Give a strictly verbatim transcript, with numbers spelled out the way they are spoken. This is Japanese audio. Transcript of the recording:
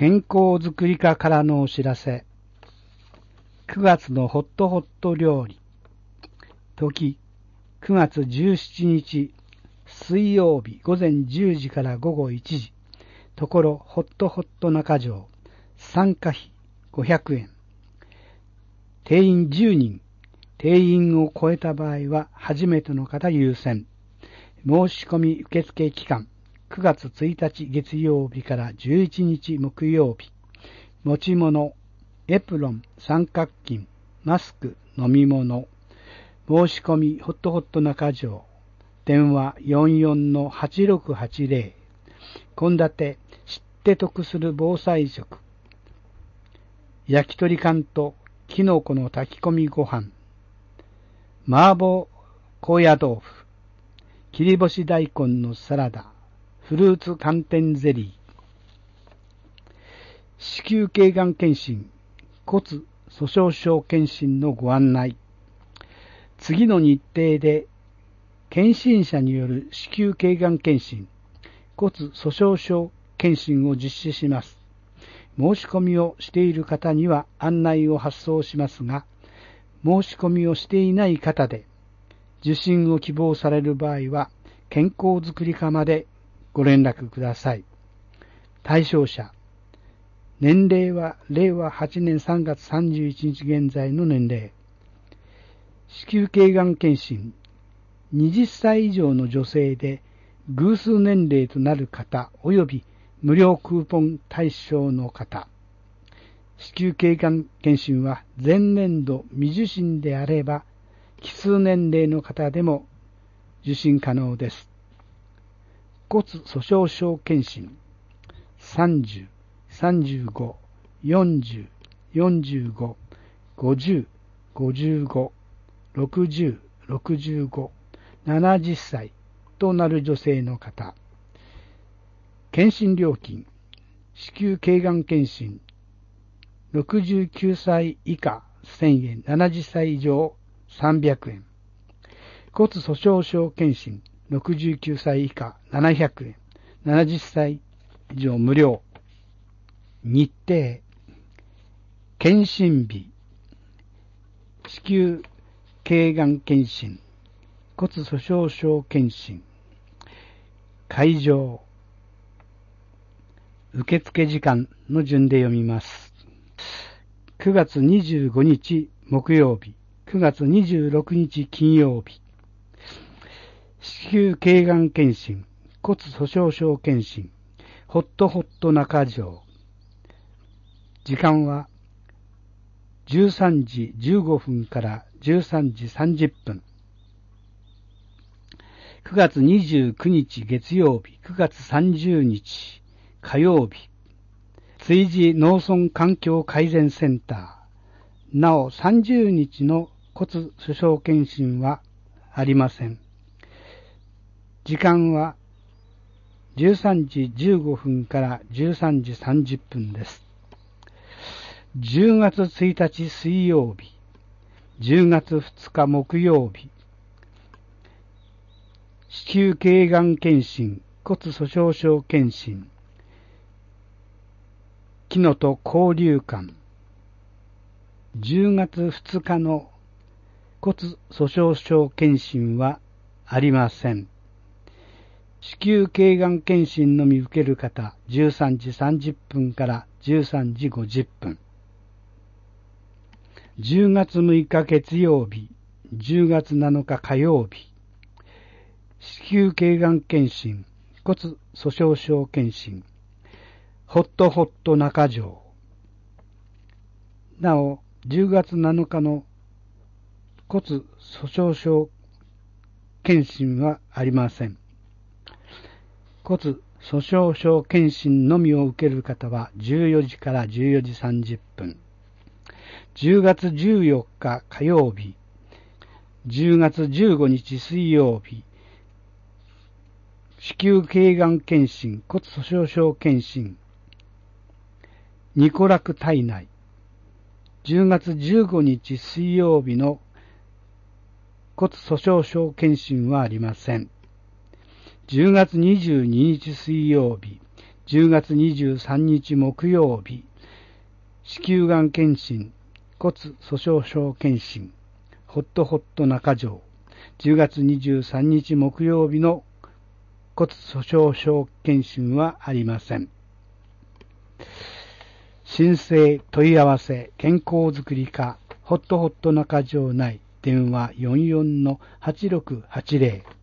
健康づくり課からのお知らせ。くがつのホットホット料理。時、くがつじゅうしちにち水曜日午前じゅうじから午後いちじ。ところホットホット中条。参加費ごひゃくえん。定員じゅうにん。定員を超えた場合は初めての方優先。申し込み受付期間。くがつついたち月曜日からじゅういちにち木曜日。持ち物、エプロン、三角巾、マスク、飲み物。申し込みホットホット中条。電話 よんよんのはちろくはちぜろ。献立、知って得する防災食。焼き鳥缶ときのこの炊き込みご飯。麻婆高野豆腐。切り干し大根のサラダ。フルーツ寒天ゼリー。子宮頸がん検診、骨粗しょう症検診のご案内。次の日程で検診者による子宮頸がん検診、骨粗しょう症検診を実施します。申し込みをしている方には案内を発送しますが、申し込みをしていない方で受診を希望される場合は、健康づくり課までご連絡ください。対象者。年齢はれいわはちねんさんがつさんじゅういちにち現在の年齢。子宮頸がん検診。はたち以上の女性で偶数年齢となる方及び無料クーポン対象の方。子宮頸がん検診は前年度未受診であれば奇数年齢の方でも受診可能です。骨粗しょう症検診。さんじゅう、さんじゅうご、よんじゅう、よんじゅうご、ごじゅう、ごじゅうご、ろくじゅう、ろくじゅうご、ななじゅっさいとなる女性の方。検診料金。子宮頸がん検診。ろくじゅうきゅうさい以下せんえん、ななじゅっさい以上さんびゃくえん。骨粗しょう症検診。ろくじゅうきゅうさい以下ななひゃくえん、ななじゅっさい以上無料。日程。検診日。子宮頸がん検診、骨粗しょう症検診。会場。受付時間の順で読みます。くがつにじゅうごにち木曜日、くがつにじゅうろくにち金曜日。子宮頸がん検診、骨粗しょう症検診、ホットホット中条。時間はじゅうさんじじゅうごふんからじゅうさんじさんじゅっぷん。くがつにじゅうくにち月曜日、くがつさんじゅうにち火曜日。築地農村環境改善センター。なおさんじゅうにちの骨粗しょう検診はありません。時間はじゅうさんじじゅうごふんからじゅうさんじさんじゅっぷんです。じゅうがつついたち水曜日、じゅうがつふつか木曜日。子宮頸がん検診、骨粗しょう症検診。木のと交流館。じゅうがつふつかの骨粗しょう症検診はありません。子宮頸がん検診のみ受ける方、じゅうさんじさんじゅっぷんからじゅうさんじごじゅっぷん。じゅうがつむいか月曜日、じゅうがつなのか火曜日。子宮頸がん検診、骨粗しょう症検診。ホットホット中条。なお、じゅうがつなのかの骨粗しょう症検診はありません。骨粗しょう症検診のみを受ける方はじゅうよじからじゅうよじさんじゅっぷん。じゅうがつじゅうよっか火曜日、じゅうがつじゅうごにち水曜日。子宮頸がん検診、骨粗しょう症検診。ニコラク体内。じゅうがつじゅうごにち水曜日の骨粗しょう症検診はありません。じゅうがつにじゅうににち水曜日、 じゅうがつにじゅうさんにち木曜日、子宮がん検診、骨粗しょう症検診、ホットホット中条。じゅうがつにじゅうさんにち木曜日の骨粗しょう症検診はありません。申請問い合わせ健康づくり課ホットホット中条内電話 よんじゅうよんのはちろくはちぜろ